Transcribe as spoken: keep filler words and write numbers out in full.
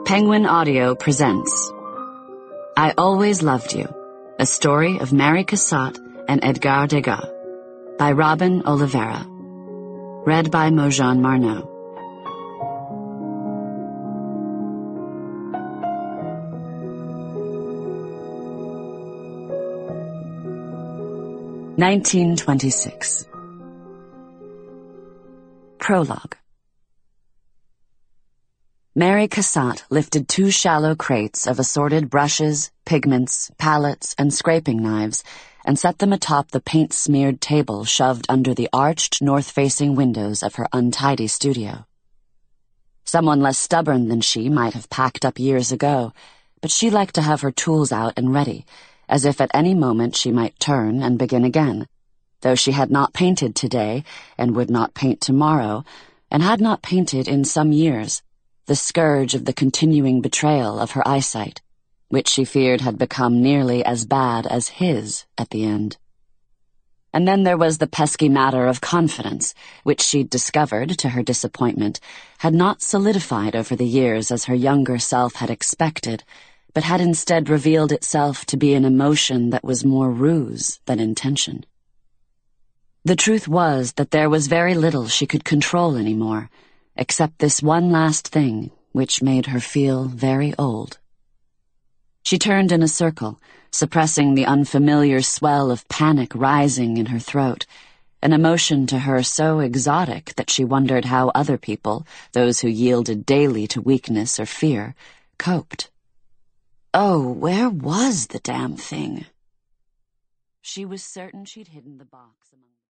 Penguin Audio presents I Always Loved You, a story of Mary Cassatt and Edgar Degas, by Robin Oliveira. Read by Mojan Marneau. nineteen twenty-six. Prologue. Mary Cassatt lifted two shallow crates of assorted brushes, pigments, palettes, and scraping knives and set them atop the paint-smeared table shoved under the arched, north-facing windows of her untidy studio. Someone less stubborn than she might have packed up years ago, but she liked to have her tools out and ready, as if at any moment she might turn and begin again, though she had not painted today and would not paint tomorrow, and had not painted in some years, the scourge of the continuing betrayal of her eyesight, which she feared had become nearly as bad as his at the end. And then there was the pesky matter of confidence, which she'd discovered, to her disappointment, had not solidified over the years as her younger self had expected, but had instead revealed itself to be an emotion that was more ruse than intention. The truth was that there was very little she could control anymore, except this one last thing, which made her feel very old. She turned in a circle, suppressing the unfamiliar swell of panic rising in her throat, an emotion to her so exotic that she wondered how other people, those who yielded daily to weakness or fear, coped. Oh, where was the damn thing? She was certain she'd hidden the box among